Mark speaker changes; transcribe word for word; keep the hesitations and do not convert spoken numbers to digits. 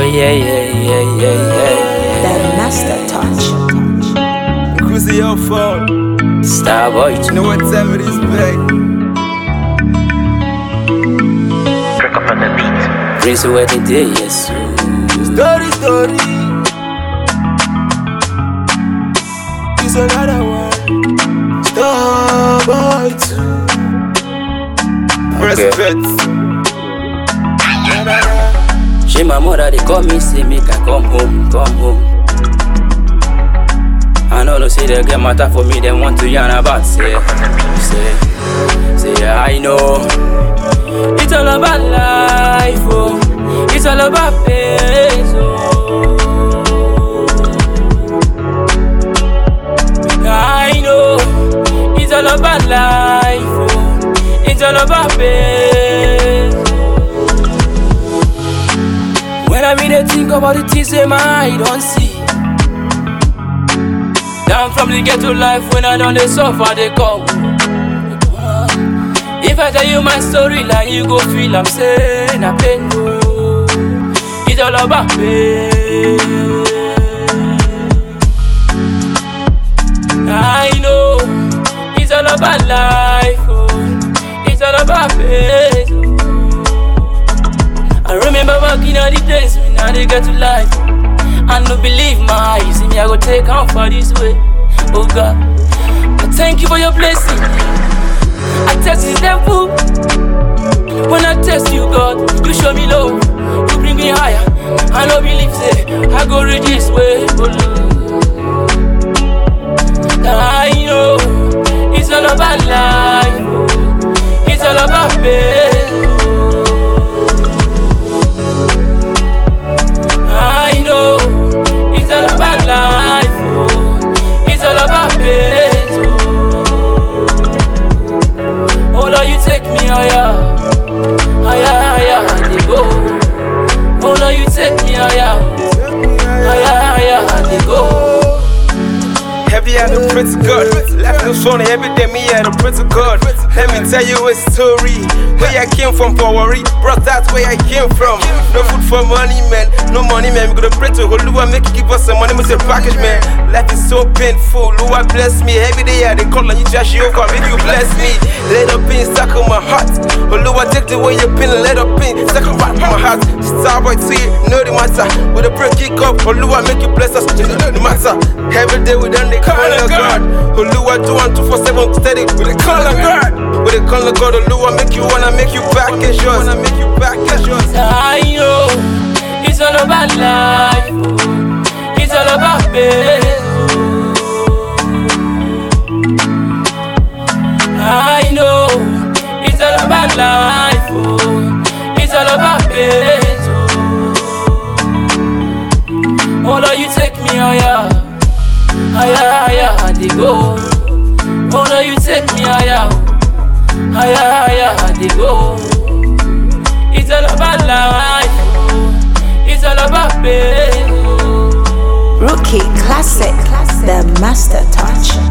Speaker 1: yeah, yeah, yeah, yeah, yeah.
Speaker 2: The master touch.
Speaker 3: Cruising your phone.
Speaker 1: Starboy,
Speaker 3: You know what time it is, babe?
Speaker 4: Trick up on the beat.
Speaker 1: Prince wedding day, yes.
Speaker 3: Story, story. It's another one. Starboy too. Respect.
Speaker 1: She my mother, they call me, say make I come home, come home. I know no say they get matter for me, they want to yarn about, say, say, say, I know. It's all about life, oh. It's all about pace, oh. I know. It's all about life, oh. It's all about pace. When I mean to think about the things in my eye don't see. Down from the ghetto life, when I don't they suffer, they come. If I tell you my story, like you go feel I'm saying I pain. Oh, it's all about pain. I know it's all about life. Oh, it's all about pain. I remember back in all the days when I did get to life. I no believe my eyes, see me I go take out for this way. Oh God, I thank you for your blessing. I test this devil. When I test you, God, you show me love. You bring me higher. I no believe say I go reach this way. I know it's all about life. It's all about pain. I know it's all about life, oh. It's all about pain, oh. Oh Lord, you take me higher, higher, higher, they go. Oh Lord, you take me higher, higher, higher, they go.
Speaker 3: Heavy at the Prince of God. Life is funny, every day me at the Prince of God. Let me tell you a story. Where I came from, Powery. Bro, that's where I came from. No food for money, man. No money, man. We gonna pray to Oluwa, make you give us some money. We say package, man. Life is so painful. Oluwa bless me. Every day I they call on you, just you over. Make you bless me. Let up pain stuck on my heart. Oluwa take the way your pain and let up pain stuck on my heart. Starboy to you, know the matter. With a break kick up, Oluwa make you bless us. You know the matter. Every day we done the call of God. Oluwa do one two four seven steady with the call of God. With the call of God, Oluwa make you wanna make you back as yours. Wanna make you back as yours.
Speaker 1: I know it's all about life. Oh. It's all about pain. I know it's all about life. Oh. It's all about pain. Oh Lord, you take me higher, higher, higher, they go. Oh Lord, you take me higher, higher, higher, they go. It's all about life, it's all about pain.
Speaker 2: Rookie Classic, the master touch.